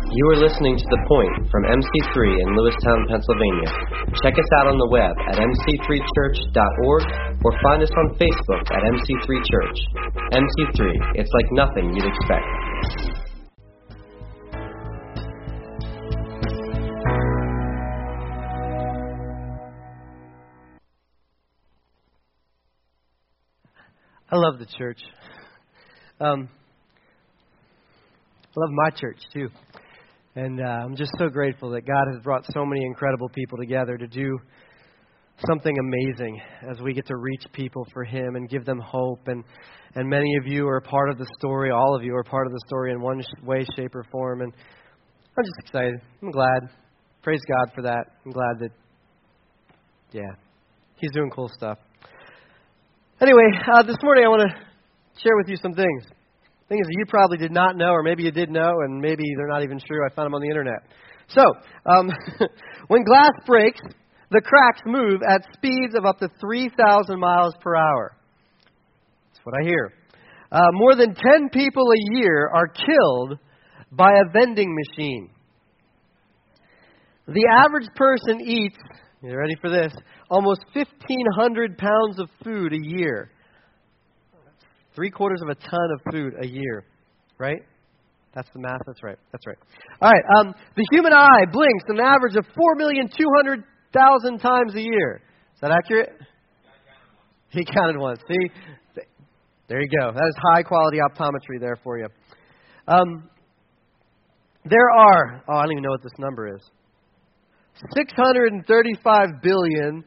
You are listening to The Point from MC3 in Lewistown, Pennsylvania. Check us out on the web at mc3church.org or find us on Facebook at MC3 Church. MC3, it's like nothing you'd expect. I love the church. I love my church, too. And I'm just so grateful that God has brought so many incredible people together to do something amazing as we get to reach people for Him and give them hope. And many of you are part of the story. All of you are part of the story in one way, shape, or form. And I'm just excited. I'm glad. Praise God for that. I'm glad that, He's doing cool stuff. Anyway, this morning I want to share with you some things. Things that you probably did not know, or maybe you did know, and maybe they're not even true. I found them on the internet. So, when glass breaks, the cracks move at speeds of up to 3,000 miles per hour. That's what I hear. More than 10 people a year are killed by a vending machine. The average person eats, you ready for this, almost 1,500 pounds of food a year. 3/4 of a ton of food a year, right? That's the math. That's right. All right. The human eye blinks an average of 4,200,000 times a year. Is that accurate? He counted once. See? There you go. That is high quality optometry there for you. There are, I don't even know what this number is. 635 billion.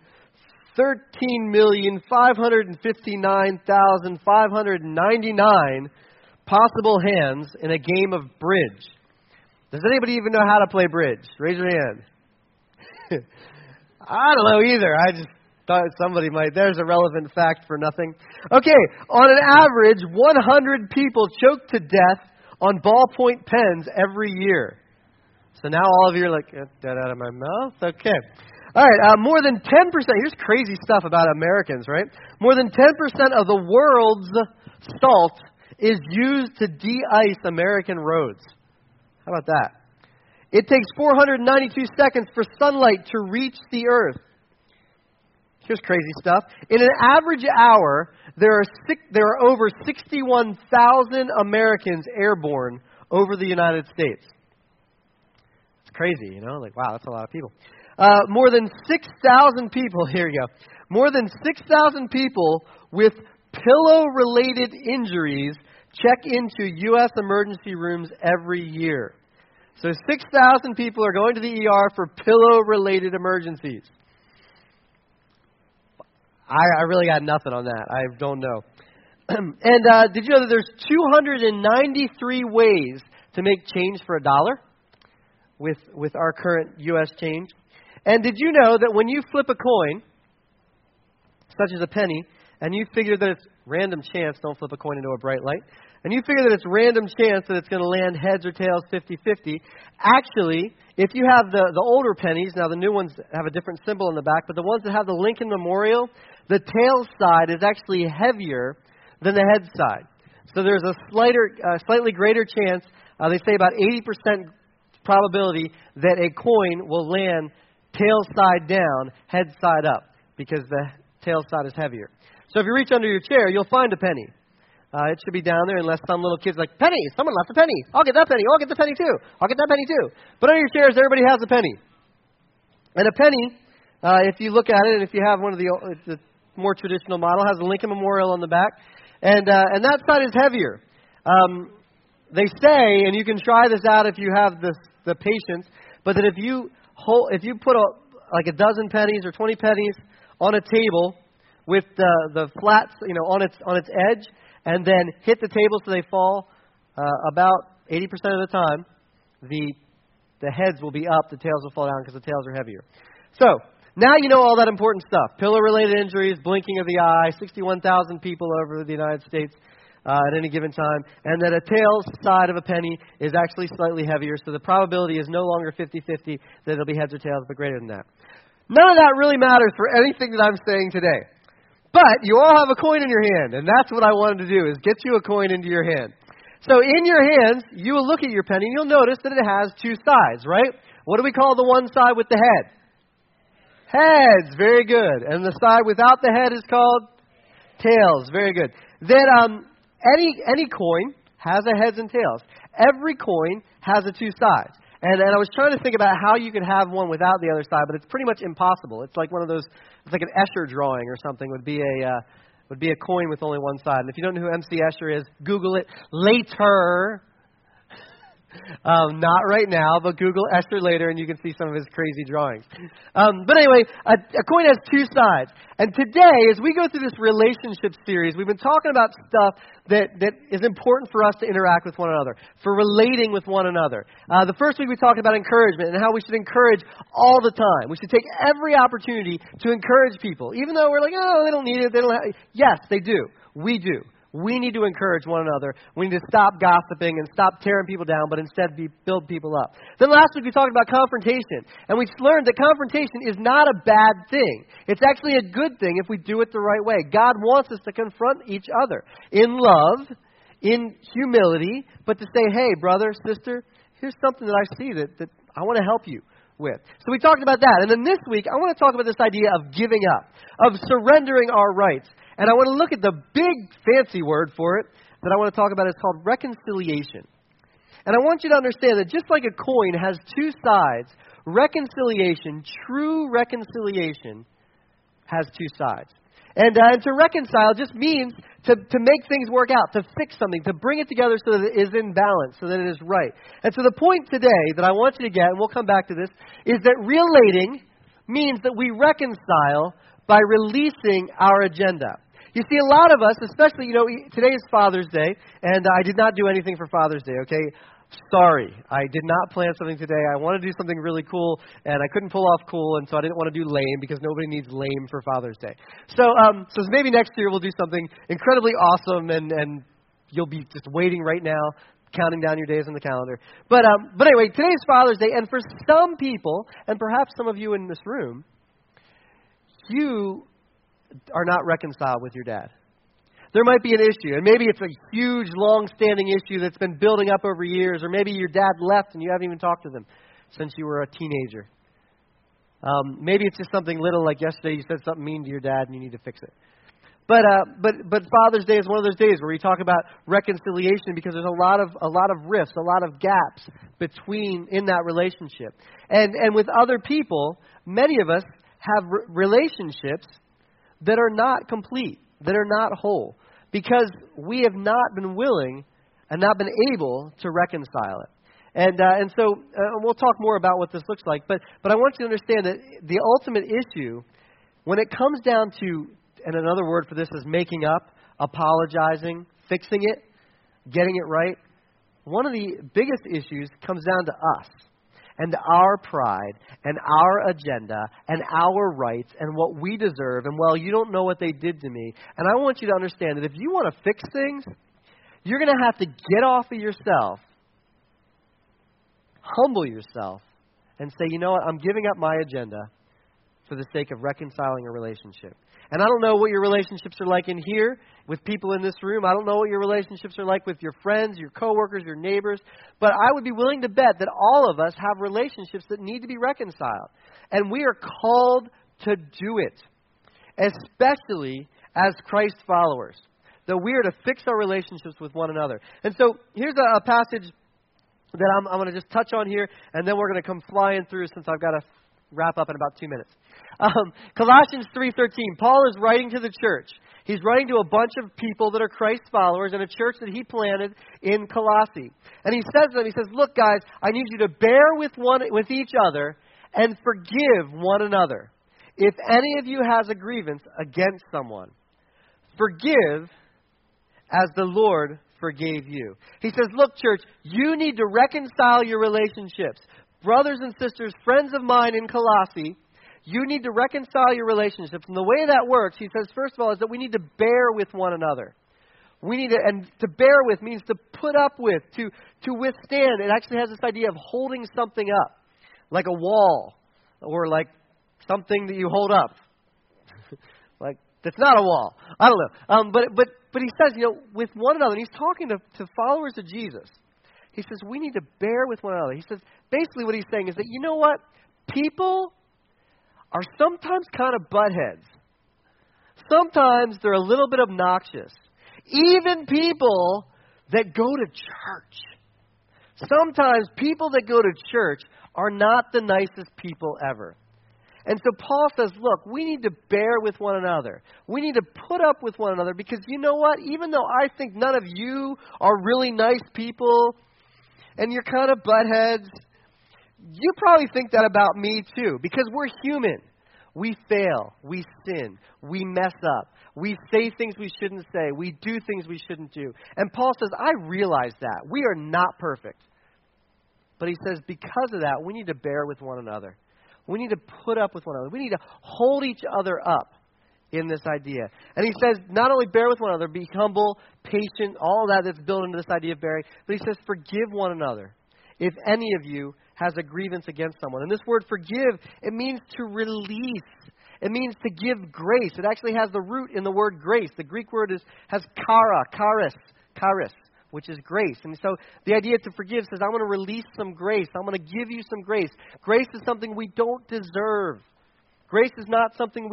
13,559,599 possible hands in a game of bridge. Does anybody even know how to play bridge? Raise your hand. I don't know either. I just thought somebody might. There's a relevant fact for nothing. Okay, on an average, 100 people choke to death on ballpoint pens every year. So now all of you are like, get that out of my mouth? Okay. All right, more than 10%, here's crazy stuff about Americans, right? More than 10% of the world's salt is used to de-ice American roads. How about that? It takes 492 seconds for sunlight to reach the earth. Here's crazy stuff. In an average hour, there are over 61,000 Americans airborne over the United States. It's crazy, you know? Like, wow, that's a lot of people. More than 6,000 people, here you go, more than 6,000 people with pillow-related injuries check into U.S. emergency rooms every year. So 6,000 people are going to the ER for pillow-related emergencies. I really got nothing on that. I don't know. And did you know that there's 293 ways to make change for $1 with our current U.S. change? And did you know that when you flip a coin, such as a penny, and you figure that it's random chance, don't flip a coin into a bright light, and you figure that it's random chance that it's going to land heads or tails 50-50, actually, if you have the older pennies, now the new ones have a different symbol on the back, but the ones that have the Lincoln Memorial, the tail side is actually heavier than the head side. So there's a slightly greater chance, they say about 80% probability that a coin will land tail side down, head side up, because the tail side is heavier. So if you reach under your chair, you'll find a penny. It should be down there unless some little kid's like, penny, someone left a penny. I'll get that penny. I'll get the penny too. I'll get that penny too. But under your chairs, everybody has a penny. And a penny, if you look at it, and if you have one of the more traditional model, has a Lincoln Memorial on the back. And that side is heavier. They say, and you can try this out if you have the patience, but that if you put like a dozen pennies or 20 pennies on a table with the flats, on its edge, and then hit the table so they fall, about 80% of the time, the heads will be up, the tails will fall down because the tails are heavier. So now you know all that important stuff: pillow-related injuries, blinking of the eye, 61,000 people over the United States at any given time, and that a tail side of a penny is actually slightly heavier, so the probability is no longer 50-50 that it'll be heads or tails, but greater than that. None of that really matters for anything that I'm saying today. But you all have a coin in your hand, and that's what I wanted to do, is get you a coin into your hand. So in your hands, you will look at your penny and you'll notice that it has two sides, right? What do we call the one side with the head? Heads. Very good. And the side without the head is called tails. Very good. Then any coin has a heads and tails. Every coin has the two sides. And I was trying to think about how you could have one without the other side, but it's pretty much impossible. It's like one of those, it's like an Escher drawing or something would be a coin with only one side. And if you don't know who M.C. Escher is, Google it later. Not right now, but Google Escher later and you can see some of his crazy drawings. But anyway, a coin has two sides. And today, as we go through this relationship series, we've been talking about stuff that is important for us to interact with one another, for relating with one another. The first week we talked about encouragement and how we should encourage all the time. We should take every opportunity to encourage people, even though we're like, oh, they don't need it. They don't have. Yes, they do. We do. We need to encourage one another. We need to stop gossiping and stop tearing people down, but instead build people up. Then last week we talked about confrontation, and we learned that confrontation is not a bad thing. It's actually a good thing if we do it the right way. God wants us to confront each other in love, in humility, but to say, hey, brother, sister, here's something that I see that I want to help you with. So we talked about that. And then this week, I want to talk about this idea of giving up, of surrendering our rights. And I want to look at the big fancy word for it that I want to talk about. It's called reconciliation. And I want you to understand that just like a coin has two sides, reconciliation, true reconciliation, has two sides. And to reconcile just means to make things work out, to fix something, to bring it together so that it is in balance, so that it is right. And so the point today that I want you to get, and we'll come back to this, is that relating means that we reconcile by releasing our agenda. You see, a lot of us, especially, today is Father's Day, and I did not do anything for Father's Day, okay? Sorry, I did not plan something today. I want to do something really cool, and I couldn't pull off cool, and so I didn't want to do lame because nobody needs lame for Father's Day. So maybe next year we'll do something incredibly awesome, and you'll be just waiting right now, counting down your days on the calendar. But anyway, today is Father's Day, and for some people, and perhaps some of you in this room, you are not reconciled with your dad. There might be an issue, and maybe it's a huge, long-standing issue that's been building up over years, or maybe your dad left and you haven't even talked to them since you were a teenager. Maybe it's just something little, like yesterday you said something mean to your dad and you need to fix it. But Father's Day is one of those days where we talk about reconciliation because there's a lot of rifts, a lot of gaps in that relationship. And with other people, many of us have relationships that are not complete, that are not whole, because we have not been willing and not been able to reconcile it. And so we'll talk more about what this looks like, but I want you to understand that the ultimate issue, when it comes down to, and another word for this is making up, apologizing, fixing it, getting it right, one of the biggest issues comes down to us and our pride and our agenda and our rights and what we deserve. And, well, you don't know what they did to me. And I want you to understand that if you want to fix things, you're going to have to get off of yourself, humble yourself, and say, you know what, I'm giving up my agenda for the sake of reconciling a relationship. And I don't know what your relationships are like in here with people in this room. I don't know what your relationships are like with your friends, your coworkers, your neighbors. But I would be willing to bet that all of us have relationships that need to be reconciled. And we are called to do it, especially as Christ followers, that we are to fix our relationships with one another. And so here's a passage that I'm going to just touch on here, and then we're going to come flying through since I've got to wrap up in about 2 minutes. Colossians 3:13. Paul is writing to the church. He's writing to a bunch of people that are Christ followers in a church that he planted in Colossae. And he says to them, he says, look, guys, I need you to bear with each other and forgive one another. If any of you has a grievance against someone, forgive as the Lord forgave you. He says, look, church, you need to reconcile your relationships. Brothers and sisters, friends of mine in Colossae, you need to reconcile your relationships. And the way that works, he says, first of all, is that we need to bear with one another. We need to, and to bear with means to put up with, to withstand. It actually has this idea of holding something up, like a wall, or like something that you hold up, like That's not a wall. I don't know. But he says, with one another, and he's talking to followers of Jesus. He says, we need to bear with one another. He says, basically what he's saying is that, you know what? People are sometimes kind of butt heads. Sometimes they're a little bit obnoxious. Even people that go to church. Sometimes people that go to church are not the nicest people ever. And so Paul says, look, we need to bear with one another. We need to put up with one another because you know what? Even though I think none of you are really nice people and you're kind of buttheads, you probably think that about me too because we're human. We fail. We sin. We mess up. We say things we shouldn't say. We do things we shouldn't do. And Paul says, I realize that. We are not perfect. But he says, because of that, we need to bear with one another. We need to put up with one another. We need to hold each other up in this idea. And he says, not only bear with one another, be humble, patient, all that's built into this idea of bearing. But he says, forgive one another if any of you has a grievance against someone. And this word forgive, it means to release. It means to give grace. It actually has the root in the word grace. The Greek word has charis, which is grace. And so the idea to forgive says, I'm going to release some grace. I'm going to give you some grace. Grace is something we don't deserve. Grace is not something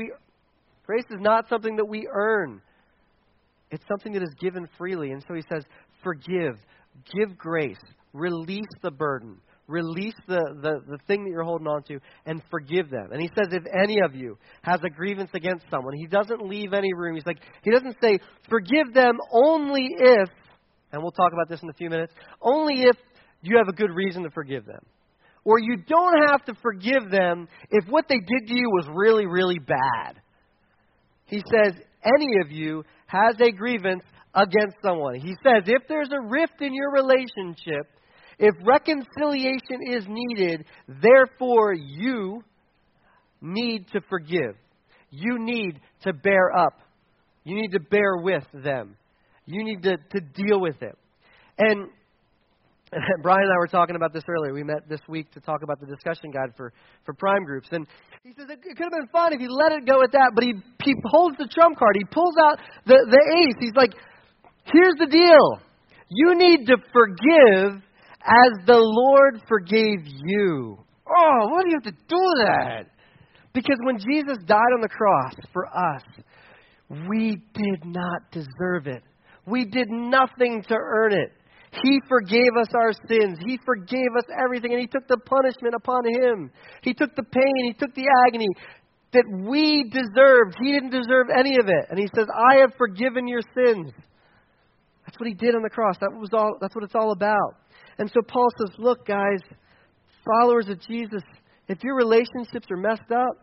that we earn. It's something that is given freely. And so he says, forgive, give grace, release the burden, release the thing that you're holding on to, and forgive them. And he says, if any of you has a grievance against someone, he doesn't leave any room. He doesn't say, forgive them only if, and we'll talk about this in a few minutes, only if you have a good reason to forgive them. Or you don't have to forgive them if what they did to you was really, really bad. He says, any of you has a grievance against someone. He says, if there's a rift in your relationship, if reconciliation is needed, therefore you need to forgive. You need to bear up. You need to bear with them. You need to deal with it. And Brian and I were talking about this earlier. We met this week to talk about the discussion guide for prime groups. And he says it could have been fun if he let it go at that, but he holds the trump card. He pulls out the ace. He's like, here's the deal. You need to forgive as the Lord forgave you. Oh, why do you have to do that? Because when Jesus died on the cross for us, we did not deserve it. We did nothing to earn it. He forgave us our sins. He forgave us everything, and He took the punishment upon Him. He took the pain. He took the agony that we deserved. He didn't deserve any of it. And He says, I have forgiven your sins. That's what He did on the cross. That's what it's all about. And so Paul says, look, guys, followers of Jesus, if your relationships are messed up,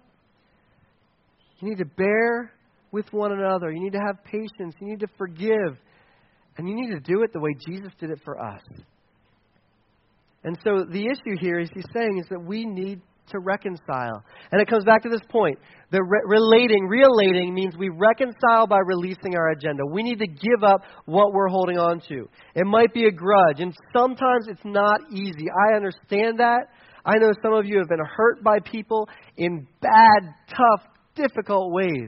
you need to bear with one another. You need to have patience. You need to forgive. And you need to do it the way Jesus did it for us. And so the issue here, as he's saying, is that we need to reconcile. And it comes back to this point. The relating means we reconcile by releasing our agenda. We need to give up what we're holding on to. It might be a grudge, and sometimes it's not easy. I understand that. I know some of you have been hurt by people in bad, tough, difficult ways.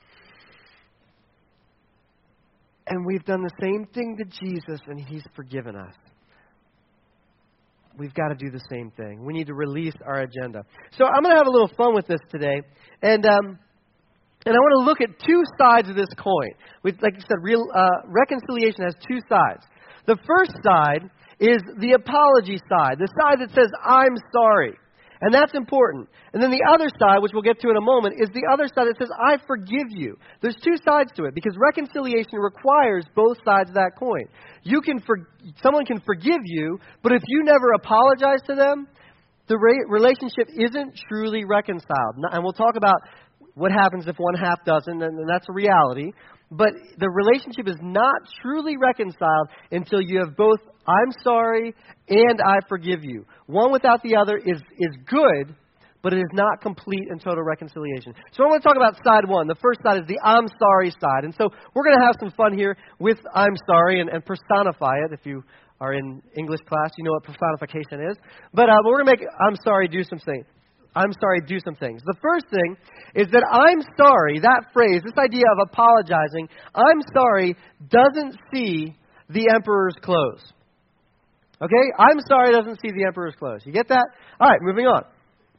And we've done the same thing to Jesus, and He's forgiven us. We've got to do the same thing. We need to release our agenda. So I'm going to have a little fun with this today. And I want to look at two sides of this coin. Like you said, reconciliation has two sides. The first side is the apology side, the side that says, I'm sorry. And that's important. And then the other side, which we'll get to in a moment, is the other side that says, I forgive you. There's two sides to it because reconciliation requires both sides of that coin. Someone can forgive you, but if you never apologize to them, the relationship isn't truly reconciled. And we'll talk about what happens if one half doesn't, and that's a reality. But the relationship is not truly reconciled until you have both I'm sorry and I forgive you. One without the other is good, but it is not complete and total reconciliation. So I want to talk about side one. The first side is the I'm sorry side. And so we're going to have some fun here with I'm sorry and personify it. If you are in English class, you know what personification is. But we're going to make I'm sorry do something. I'm sorry, do some things. The first thing is that I'm sorry, that phrase, this idea of apologizing, I'm sorry, doesn't see the emperor's clothes. Okay? I'm sorry doesn't see the emperor's clothes. You get that? All right, moving on.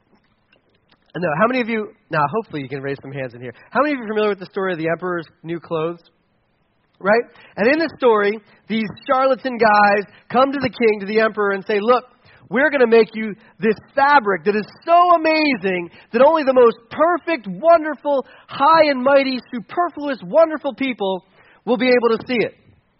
Now, how many of you, now hopefully you can raise some hands in here. How many of you are familiar with the story of the emperor's new clothes? Right? And in the story, these charlatan guys come to the king, to the emperor, and say, look, we're going to make you this fabric that is so amazing that only the most perfect, wonderful, high and mighty, superfluous, wonderful people will be able to see it.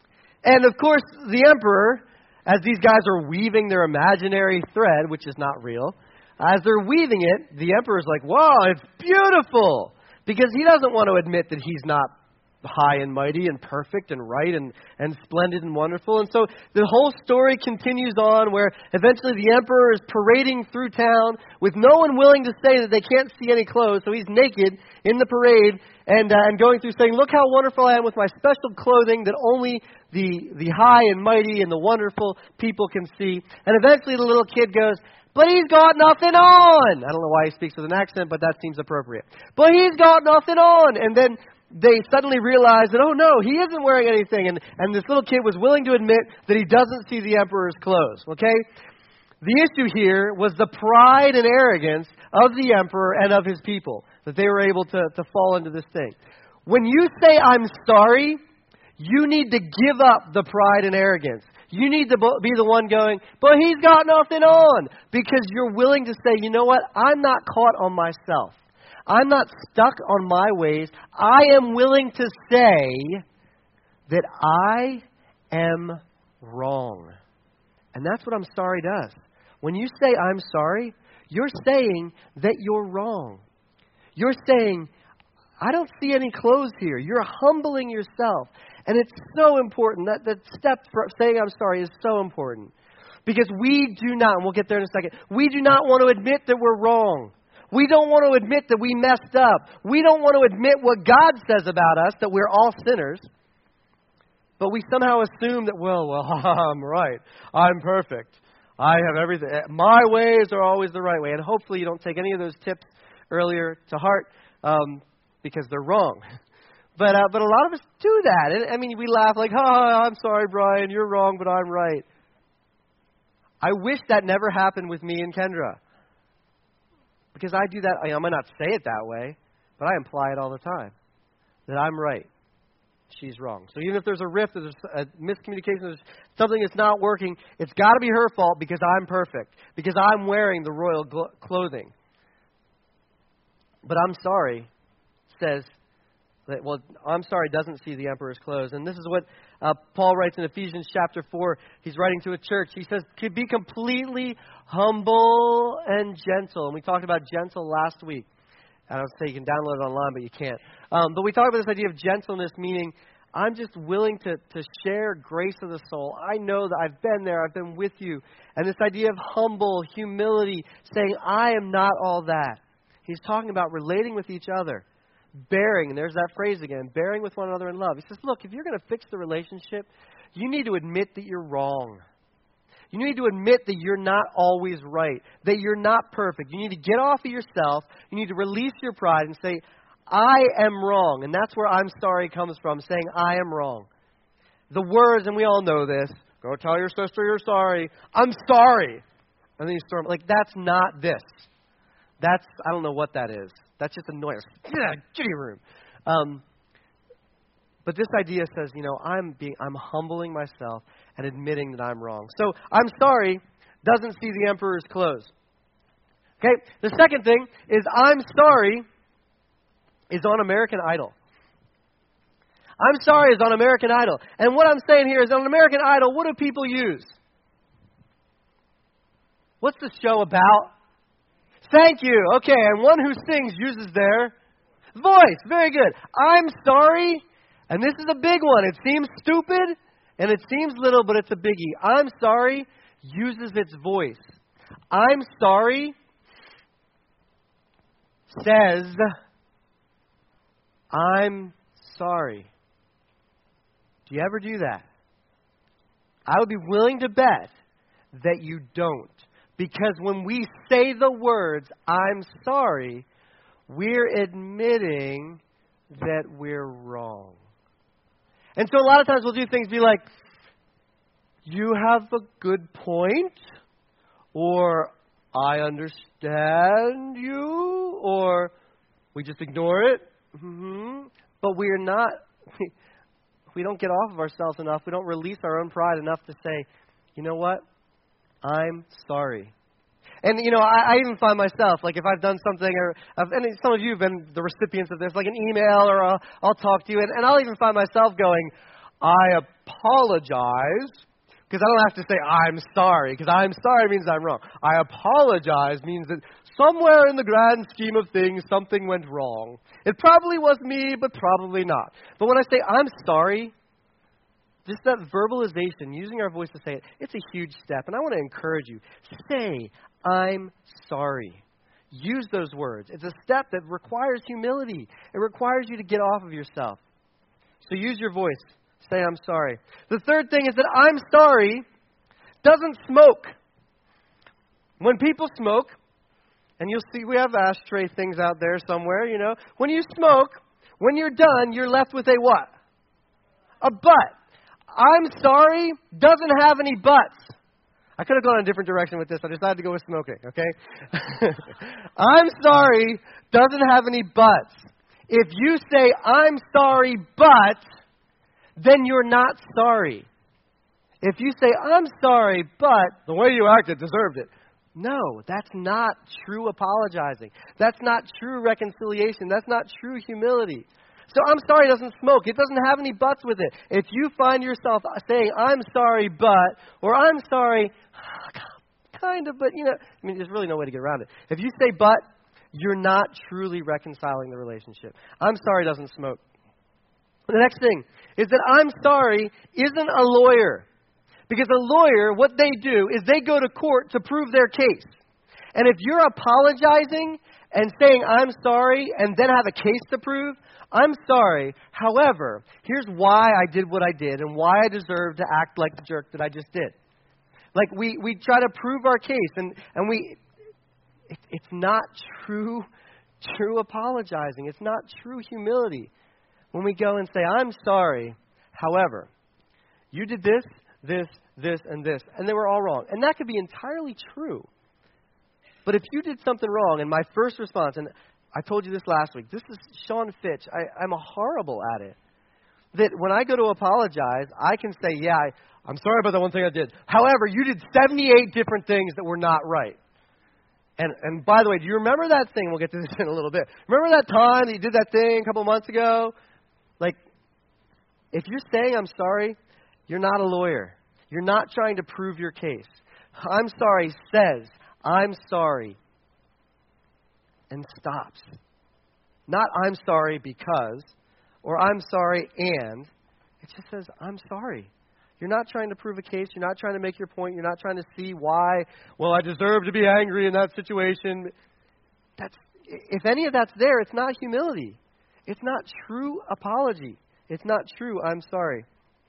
And of course, the emperor, as these guys are weaving their imaginary thread, which is not real, as they're weaving it, the emperor's like, wow, it's beautiful. Because he doesn't want to admit that he's not high and mighty and perfect and right and splendid and wonderful. And so the whole story continues on where eventually the emperor is parading through town with no one willing to say that they can't see any clothes. So he's naked in the parade and going through saying, look how wonderful I am with my special clothing that only the high and mighty and the wonderful people can see. And eventually the little kid goes, but he's got nothing on. I don't know why he speaks with an accent, but that seems appropriate. But he's got nothing on. And then they suddenly realize that, oh no, he isn't wearing anything. And this little kid was willing to admit that he doesn't see the emperor's clothes. Okay? The issue here was the pride and arrogance of the emperor and of his people, that they were able to fall into this thing. When you say, I'm sorry, you need to give up the pride and arrogance. You need to be the one going, but he's got nothing on. Because you're willing to say, you know what? I'm not caught on myself. I'm not stuck on my ways. I am willing to say that I am wrong. And that's what I'm sorry does. When you say I'm sorry, you're saying that you're wrong. You're saying, I don't see any clothes here. You're humbling yourself. And it's so important. That step for saying I'm sorry is so important. Because we do not, and we'll get there in a second, we do not want to admit that we're wrong. We don't want to admit that we messed up. We don't want to admit what God says about us, that we're all sinners. But we somehow assume that, well, I'm right. I'm perfect. I have everything. My ways are always the right way. And hopefully you don't take any of those tips earlier to heart because they're wrong. But a lot of us do that. And, I mean, we laugh like, I'm sorry, Brian, you're wrong, but I'm right. I wish that never happened with me and Kendra. Because I do that, I might not say it that way, but I imply it all the time. That I'm right. She's wrong. So even if there's a rift, there's a miscommunication, there's something that's not working, it's got to be her fault because I'm perfect. Because I'm wearing the royal clothing. But I'm sorry says, well, I'm sorry doesn't see the emperor's clothes. And this is what Paul writes in Ephesians chapter 4. He's writing to a church. He says, to be completely humble and gentle. And we talked about gentle last week. I don't say you can download it online, but you can't. But we talked about this idea of gentleness, meaning I'm just willing to share grace of the soul. I know that I've been there. I've been with you. And this idea of humble, humility, saying I am not all that. He's talking about relating with each other. Bearing, and there's that phrase again, bearing with one another in love. He says, look, if you're going to fix the relationship, you need to admit that you're wrong. You need to admit that you're not always right, that you're not perfect. You need to get off of yourself. You need to release your pride and say, I am wrong. And that's where I'm sorry comes from, saying I am wrong. The words, and we all know this, go tell your sister you're sorry. I'm sorry. And then you storm, like that's not this. That's, I don't know what that is. That's just a noise. Kitty room. But this idea says, I'm humbling myself and admitting that I'm wrong. So I'm sorry doesn't see the emperor's clothes. Okay. The second thing is I'm sorry is on American Idol. I'm sorry is on American Idol. And what I'm saying here is on American Idol, what do people use? What's the show about? Thank you. Okay, and one who sings uses their voice. Very good. I'm sorry, and this is a big one. It seems stupid, and it seems little, but it's a biggie. I'm sorry uses its voice. I'm sorry says, I'm sorry. Do you ever do that? I would be willing to bet that you don't. Because when we say the words, I'm sorry, we're admitting that we're wrong. And so a lot of times we'll do things be like, you have a good point, or I understand you, or we just ignore it. But we're not, we don't get off of ourselves enough. We don't release our own pride enough to say, you know what? I'm sorry. And, I even find myself, like if I've done something, and some of you have been the recipients of this, like an email, or I'll talk to you, and I'll even find myself going, I apologize, because I don't have to say I'm sorry, because I'm sorry means I'm wrong. I apologize means that somewhere in the grand scheme of things, something went wrong. It probably was me, but probably not. But when I say I'm sorry, just that verbalization, using our voice to say it, it's a huge step. And I want to encourage you, say, I'm sorry. Use those words. It's a step that requires humility. It requires you to get off of yourself. So use your voice. Say, I'm sorry. The third thing is that I'm sorry doesn't smoke. When people smoke, and you'll see we have ashtray things out there somewhere, When you smoke, when you're done, you're left with a what? A butt. I'm sorry doesn't have any butts. I could have gone a different direction with this. I decided to go with smoking, okay? I'm sorry doesn't have any butts. If you say, I'm sorry, but, then you're not sorry. If you say, I'm sorry, but, the way you acted deserved it. No, that's not true apologizing. That's not true reconciliation. That's not true humility. So I'm sorry doesn't smoke. It doesn't have any buts with it. If you find yourself saying, I'm sorry, but, or I'm sorry, kind of, but, there's really no way to get around it. If you say but, you're not truly reconciling the relationship. I'm sorry doesn't smoke. The next thing is that I'm sorry isn't a lawyer. Because a lawyer, what they do is they go to court to prove their case. And if you're apologizing and saying, I'm sorry, and then have a case to prove, I'm sorry. However, here's why I did what I did and why I deserve to act like the jerk that I just did. Like we try to prove our case, and it's not true apologizing. It's not true humility. When we go and say, I'm sorry, however, you did this, and this, and they were all wrong. And that could be entirely true. But if you did something wrong, and my first response, and I told you this last week, this is Sean Fitch. I'm horrible at it. That when I go to apologize, I can say, yeah, I'm sorry about that one thing I did. However, you did 78 different things that were not right. And by the way, do you remember that thing? We'll get to this in a little bit. Remember that time that you did that thing a couple months ago? Like, if you're saying I'm sorry, you're not a lawyer. You're not trying to prove your case. I'm sorry says, I'm sorry, and stops. Not I'm sorry because, or I'm sorry and. It just says, I'm sorry. You're not trying to prove a case. You're not trying to make your point. You're not trying to see why, well, I deserve to be angry in that situation. If any of that's there, it's not humility. It's not true apology. It's not true, I'm sorry.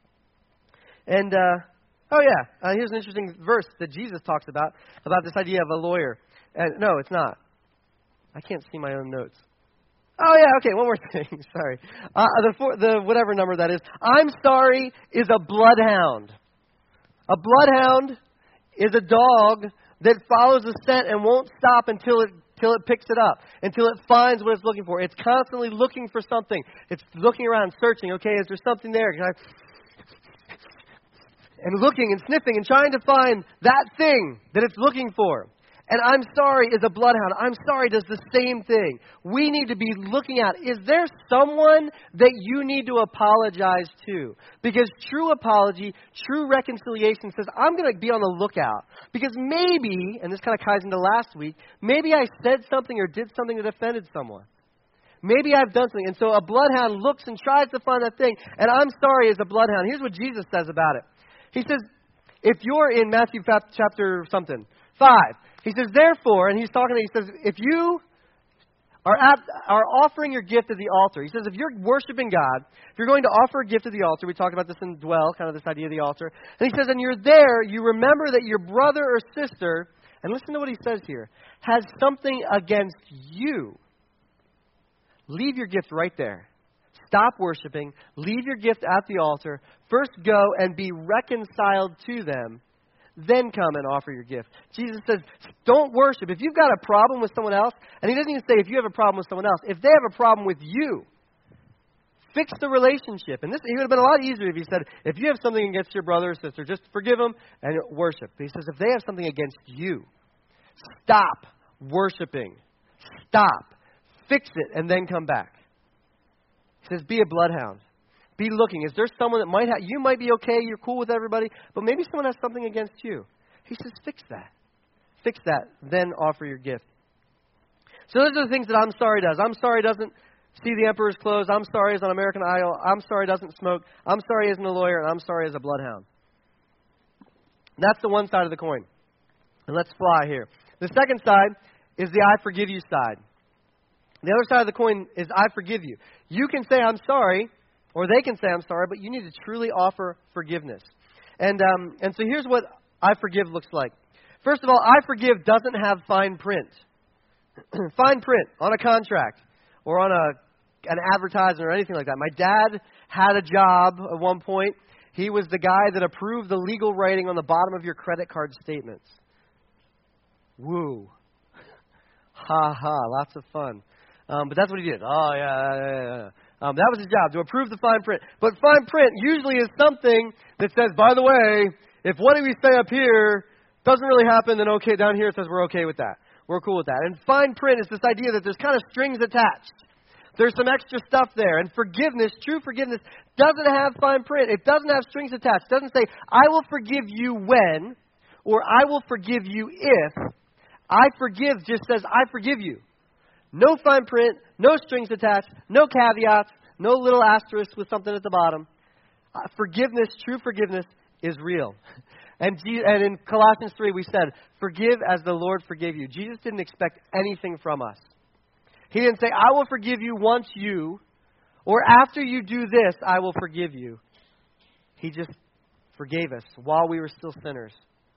And, here's an interesting verse that Jesus talks about this idea of a lawyer. No, it's not. I can't see my own notes. Oh, yeah, okay, one more thing. Sorry. The whatever number that is. I'm sorry is a bloodhound. A bloodhound is a dog that follows a scent and won't stop until it picks it up, until it finds what it's looking for. It's constantly looking for something. It's looking around, searching. Okay, is there something there? And looking and sniffing and trying to find that thing that it's looking for. And I'm sorry is a bloodhound. I'm sorry does the same thing. We need to be looking at, is there someone that you need to apologize to? Because true apology, true reconciliation says, I'm going to be on the lookout. Because maybe, and this kind of ties into last week, maybe I said something or did something that offended someone. Maybe I've done something. And so a bloodhound looks and tries to find that thing. And I'm sorry is a bloodhound. Here's what Jesus says about it. He says, if you're in Matthew chapter 5, he says, therefore, and he's talking, he says, if you are offering your gift at the altar, he says, if you're worshiping God, if you're going to offer a gift at the altar, we talked about this in Dwell, kind of this idea of the altar, and he says, and you're there, you remember that your brother or sister and listen to what he says here, has something against you, leave your gift right there. Stop worshiping. Leave your gift at the altar. First go and be reconciled to them. Then come and offer your gift. Jesus says, don't worship. If you've got a problem with someone else, and he doesn't even say if you have a problem with someone else, if they have a problem with you, fix the relationship. And this, it would have been a lot easier if he said, if you have something against your brother or sister, just forgive them and worship. But he says, if they have something against you, stop worshiping. Stop. Fix it and then come back. He says, be a bloodhound. Be looking. Is there someone that might have, you might be okay, you're cool with everybody, but maybe someone has something against you. He says, fix that. Fix that. Then offer your gift. So those are the things that I'm sorry does. I'm sorry doesn't see the emperor's clothes. I'm sorry is on American Idol. I'm sorry doesn't smoke. I'm sorry isn't a lawyer. And I'm sorry is a bloodhound. That's the one side of the coin. And let's fly here. The second side is the I forgive you side. The other side of the coin is I forgive you. You can say I'm sorry, or they can say I'm sorry, but you need to truly offer forgiveness. And so here's what I forgive looks like. First of all, I forgive doesn't have fine print. Fine print on a contract or on an advertisement or anything like that. My dad had a job at one point. He was the guy that approved the legal writing on the bottom of your credit card statements. Woo. Ha ha, lots of fun. But that's what he did. Oh, yeah. That was his job, to approve the fine print. But fine print usually is something that says, by the way, if what we say up here doesn't really happen, then okay, down here it says we're okay with that. We're cool with that. And fine print is this idea that there's kind of strings attached. There's some extra stuff there. And forgiveness, true forgiveness, doesn't have fine print. It doesn't have strings attached. It doesn't say, I will forgive you when, or I will forgive you if. I forgive just says, I forgive you. No fine print, no strings attached, no caveats, no little asterisk with something at the bottom. Forgiveness, true forgiveness, is real. And in Colossians 3, we said, forgive as the Lord forgave you. Jesus didn't expect anything from us. He didn't say, I will forgive you once you, or after you do this, I will forgive you. He just forgave us while we were still sinners.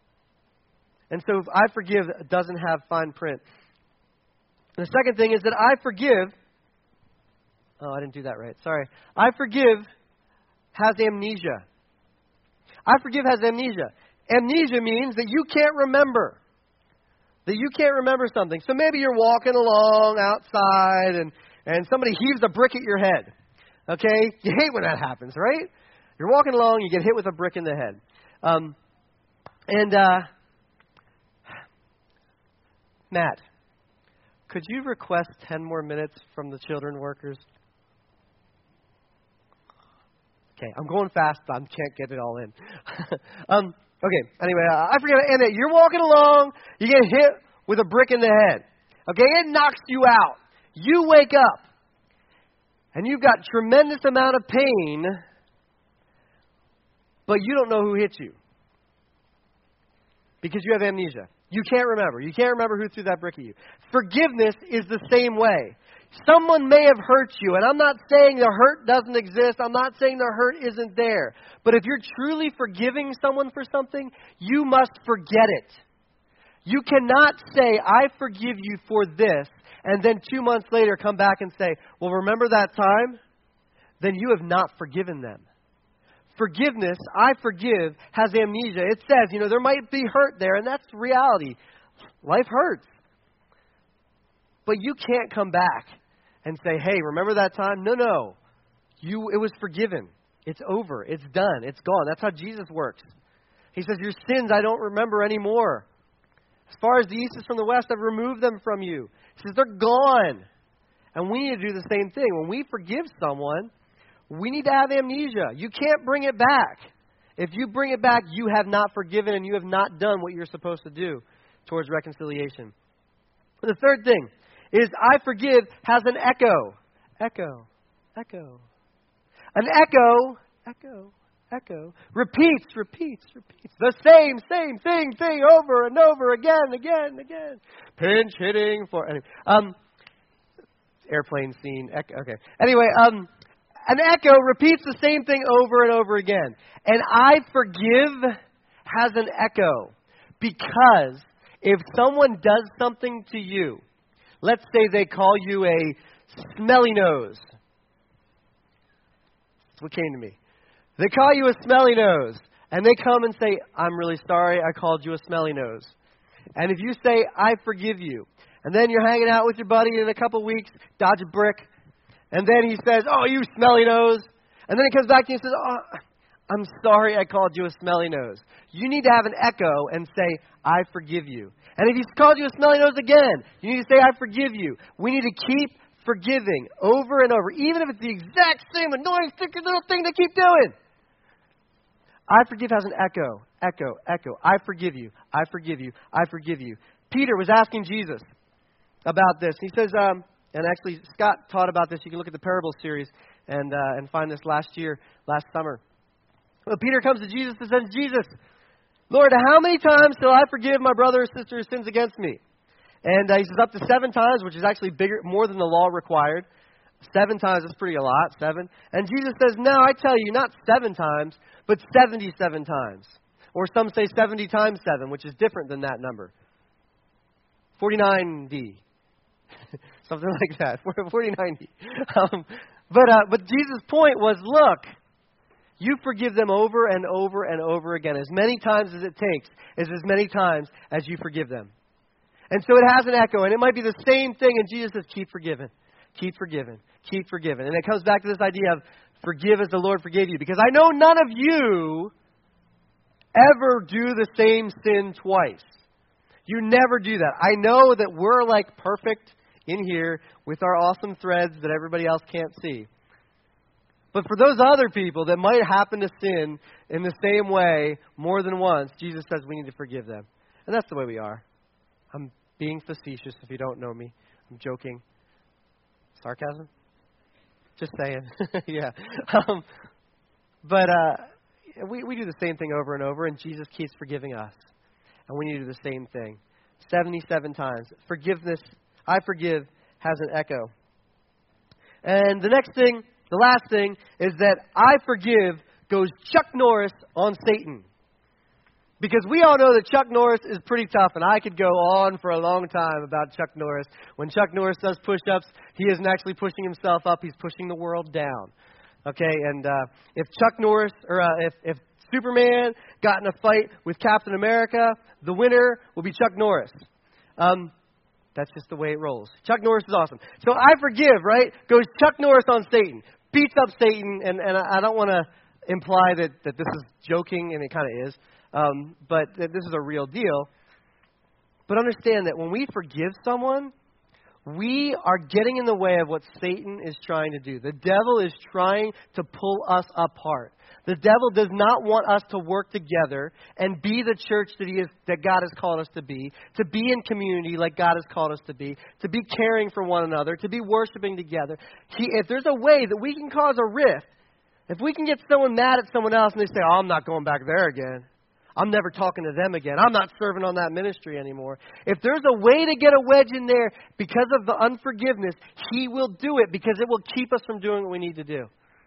And so I forgive doesn't have fine print. The second thing is that I forgive. Oh, I didn't do that right. Sorry. I forgive has amnesia. I forgive has amnesia. Amnesia means that you can't remember. That you can't remember something. So maybe you're walking along outside and somebody heaves a brick at your head. Okay? You hate when that happens, right? You're walking along, you get hit with a brick in the head. Matt, could you request 10 more minutes from the children workers? Okay, I'm going fast, but I can't get it all in. Okay, anyway, I forget. And you're walking along, you get hit with a brick in the head. Okay, it knocks you out. You wake up, and you've got tremendous amount of pain, but you don't know who hit you because you have amnesia. You can't remember. You can't remember who threw that brick at you. Forgiveness is the same way. Someone may have hurt you, and I'm not saying the hurt doesn't exist. I'm not saying the hurt isn't there. But if you're truly forgiving someone for something, you must forget it. You cannot say, I forgive you for this, and then 2 months later come back and say, well, remember that time? Then you have not forgiven them. Forgiveness, I forgive, has amnesia. It says, there might be hurt there, and that's reality. Life hurts. But you can't come back and say, hey, remember that time? No. It was forgiven. It's over. It's done. It's gone. That's how Jesus works. He says, your sins I don't remember anymore. As far as the east is from the west, I've removed them from you. He says, they're gone. And we need to do the same thing. When we forgive someone, we need to have amnesia. You can't bring it back. If you bring it back, you have not forgiven and you have not done what you're supposed to do towards reconciliation. The third thing is I forgive has an echo. Echo. An echo. Repeats. The same thing over and over again. Pinch hitting for airplane scene. Okay. Anyway, an echo repeats the same thing over and over again. And I forgive has an echo because if someone does something to you, let's say they call you a smelly nose. That's what came to me. They call you a smelly nose, and they come and say, I'm really sorry I called you a smelly nose. And if you say, I forgive you, and then you're hanging out with your buddy in a couple weeks, dodge a brick, and then he says, oh, you smelly nose. And then he comes back to you and says, oh, I'm sorry I called you a smelly nose. You need to have an echo and say, I forgive you. And if he's called you a smelly nose again, you need to say, I forgive you. We need to keep forgiving over and over, even if it's the exact same annoying, sticky little thing they keep doing. I forgive has an echo, echo, echo. I forgive you. I forgive you. I forgive you. Peter was asking Jesus about this. He says, and actually Scott taught about this. You can look at the Parables series and find this last summer. Well, Peter comes to Jesus and says, Jesus, Lord, how many times shall I forgive my brother or sister who sins against me? And he says up to 7 times, which is actually more than the law required. 7 times is pretty a lot, 7. And Jesus says, no, I tell you, not 7 times, but 77 times. Or some say 70 times 7, which is different than that number. 49D. Something like that. 49D. But Jesus' point was, look, you forgive them over and over and over again. As many times as it takes is as many times as you forgive them. And so it has an echo. And it might be the same thing. And Jesus says, keep forgiving. Keep forgiving. Keep forgiving. And it comes back to this idea of forgive as the Lord forgave you. Because I know none of you ever do the same sin twice. You never do that. I know that we're like perfect in here with our awesome threads that everybody else can't see. But for those other people that might happen to sin in the same way more than once, Jesus says we need to forgive them. And that's the way we are. I'm being facetious if you don't know me. I'm joking. Sarcasm? Just saying. Yeah. But we do the same thing over and over, and Jesus keeps forgiving us. And we need to do the same thing. 77 times. Forgiveness, I forgive, has an echo. And the next thing, the last thing, is that I forgive goes Chuck Norris on Satan. Because we all know that Chuck Norris is pretty tough, and I could go on for a long time about Chuck Norris. When Chuck Norris does push-ups, he isn't actually pushing himself up, he's pushing the world down. Okay, and if Chuck Norris, or if Superman got in a fight with Captain America, the winner will be Chuck Norris. That's just the way it rolls. Chuck Norris is awesome. So I forgive, right? Goes Chuck Norris on Satan. Beats up Satan, and I don't want to imply that this is joking, and it kind of is. But this is a real deal. But understand that when we forgive someone, we are getting in the way of what Satan is trying to do. The devil is trying to pull us apart. The devil does not want us to work together and be the church that God has called us to be in community like God has called us to be caring for one another, to be worshiping together. If there's a way that we can cause a rift, if we can get someone mad at someone else and they say, oh, I'm not going back there again. I'm never talking to them again. I'm not serving on that ministry anymore. If there's a way to get a wedge in there because of the unforgiveness, he will do it because it will keep us from doing what we need to do.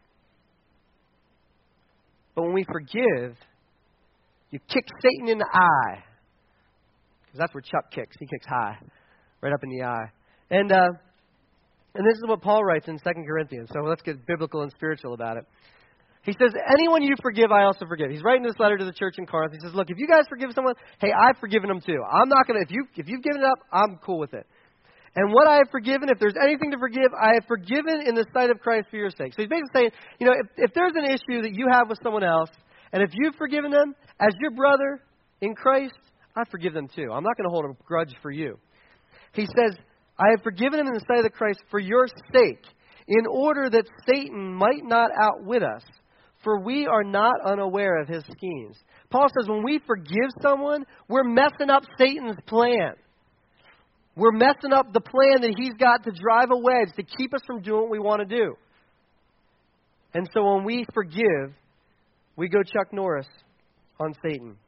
But when we forgive, you kick Satan in the eye. Because that's where Chuck kicks. He kicks high, right up in the eye. And this is what Paul writes in 2 Corinthians. So let's get biblical and spiritual about it. He says, anyone you forgive, I also forgive. He's writing this letter to the church in Corinth. He says, look, if you guys forgive someone, hey, I've forgiven them too. I'm not going to, if you've given it up, I'm cool with it. And what I have forgiven, if there's anything to forgive, I have forgiven in the sight of Christ for your sake. So he's basically saying, if there's an issue that you have with someone else, and if you've forgiven them as your brother in Christ, I forgive them too. I'm not going to hold a grudge for you. He says, I have forgiven them in the sight of Christ for your sake, in order that Satan might not outwit us. For we are not unaware of his schemes. Paul says when we forgive someone, we're messing up Satan's plan. We're messing up the plan that he's got to drive a wedge to keep us from doing what we want to do. And so when we forgive, we go Chuck Norris on Satan.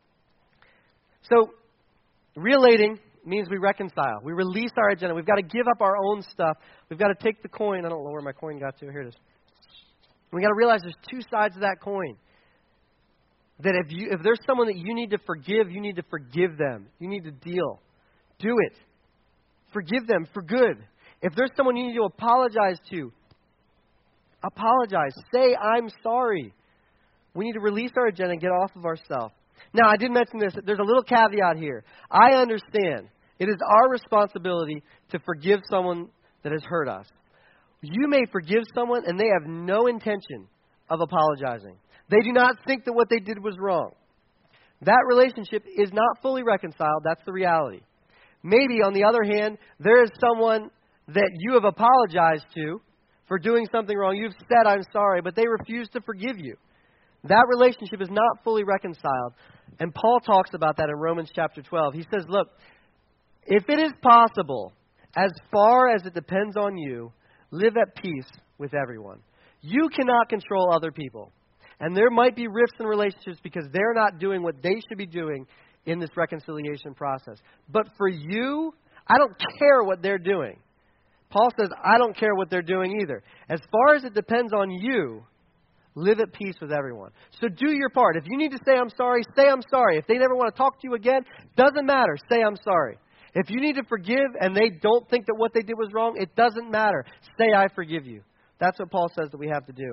So relating means we reconcile. We release our agenda. We've got to give up our own stuff. We've got to take the coin. I don't know where my coin got to. Here it is. We've got to realize there's 2 sides of that coin. that if there's someone that you need to forgive, you need to forgive them. You need to deal. Do it. Forgive them for good. If there's someone you need to apologize to, apologize. Say, I'm sorry. We need to release our agenda and get off of ourselves. Now, I did mention this. There's a little caveat here. I understand. It is our responsibility to forgive someone that has hurt us. You may forgive someone and they have no intention of apologizing. They do not think that what they did was wrong. That relationship is not fully reconciled. That's the reality. Maybe, on the other hand, there is someone that you have apologized to for doing something wrong. You've said, I'm sorry, but they refuse to forgive you. That relationship is not fully reconciled. And Paul talks about that in Romans chapter 12. He says, look, if it is possible, as far as it depends on you, live at peace with everyone. You cannot control other people. And there might be rifts in relationships because they're not doing what they should be doing in this reconciliation process. But for you, I don't care what they're doing. Paul says, I don't care what they're doing either. As far as it depends on you, live at peace with everyone. So do your part. If you need to say I'm sorry, say I'm sorry. If they never want to talk to you again, doesn't matter. Say I'm sorry. If you need to forgive and they don't think that what they did was wrong, it doesn't matter. Say I forgive you. That's what Paul says that we have to do.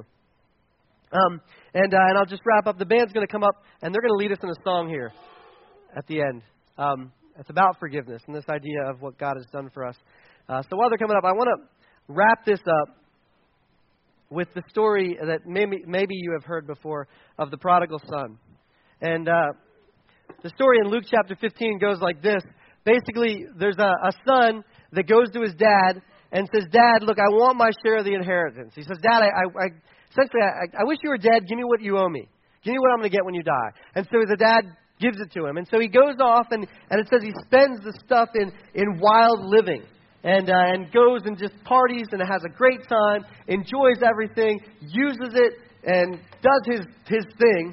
And I'll just wrap up. The band's going to come up and they're going to lead us in a song here at the end. It's about forgiveness and this idea of what God has done for us. So while they're coming up, I want to wrap this up with the story that maybe you have heard before of the prodigal son. And the story in Luke chapter 15 goes like this. Basically, there's a son that goes to his dad and says, Dad, look, I want my share of the inheritance. He says, Dad, I wish you were dead. Give me what you owe me. Give me what I'm going to get when you die. And so the dad gives it to him. And so he goes off and it says he spends the stuff in wild living. And goes and just parties and has a great time, enjoys everything, uses it, and does his thing.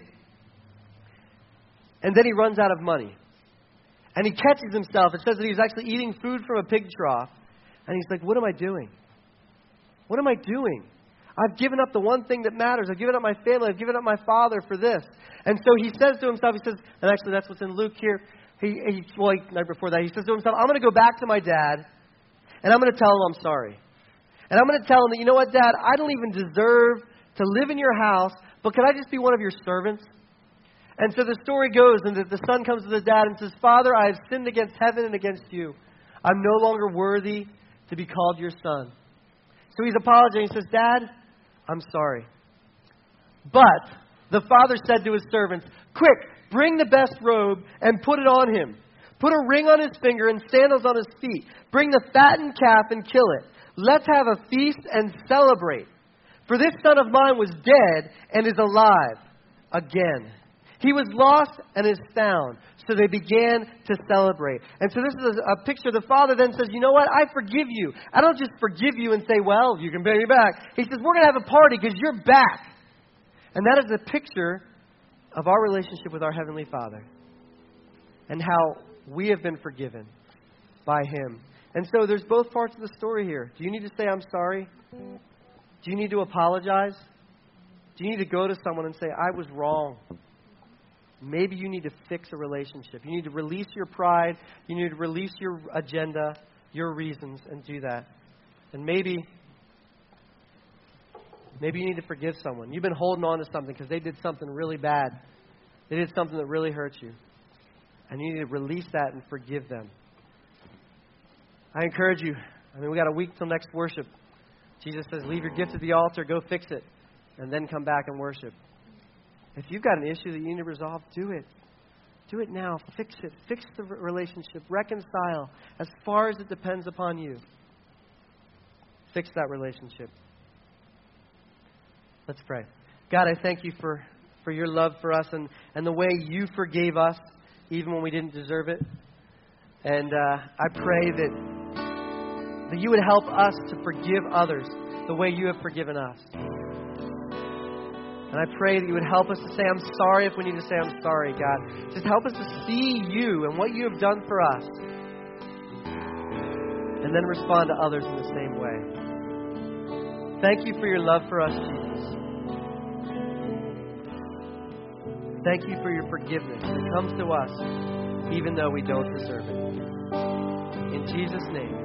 And then he runs out of money. And he catches himself. It says that he's actually eating food from a pig trough. And he's like, what am I doing? What am I doing? I've given up the one thing that matters. I've given up my family. I've given up my father for this. And so he says to himself, and actually that's what's in Luke here. Right before that, he says to himself, I'm going to go back to my dad. And I'm going to tell him I'm sorry. And I'm going to tell him that, you know what, Dad, I don't even deserve to live in your house, but could I just be one of your servants? And so the story goes, and the son comes to the dad and says, Father, I have sinned against heaven and against you. I'm no longer worthy to be called your son. So he's apologizing. He says, Dad, I'm sorry. But the father said to his servants, quick, bring the best robe and put it on him. Put a ring on his finger and sandals on his feet. Bring the fattened calf and kill it. Let's have a feast and celebrate. For this son of mine was dead and is alive again. He was lost and is found. So they began to celebrate. And so this is a picture. The father then says, you know what? I forgive you. I don't just forgive you and say, well, you can pay me back. He says, we're going to have a party because you're back. And that is a picture of our relationship with our Heavenly Father. And how we have been forgiven by Him. And so there's both parts of the story here. Do you need to say, I'm sorry? Do you need to apologize? Do you need to go to someone and say, I was wrong? Maybe you need to fix a relationship. You need to release your pride. You need to release your agenda, your reasons, and do that. And maybe you need to forgive someone. You've been holding on to something because they did something really bad. They did something that really hurt you. And you need to release that and forgive them. I encourage you. We got a week till next worship. Jesus says, leave your gift at the altar, go fix it, and then come back and worship. If you've got an issue that you need to resolve, do it. Do it now. Fix it. Fix the relationship. Reconcile as far as it depends upon you. Fix that relationship. Let's pray. God, I thank you for your love for us and the way you forgave us even when we didn't deserve it. And I pray that you would help us to forgive others the way you have forgiven us. And I pray that you would help us to say, I'm sorry if we need to say, I'm sorry, God. Just help us to see you and what you have done for us. And then respond to others in the same way. Thank you for your love for us, Jesus. Thank you for your forgiveness that comes to us even though we don't deserve it. In Jesus' name.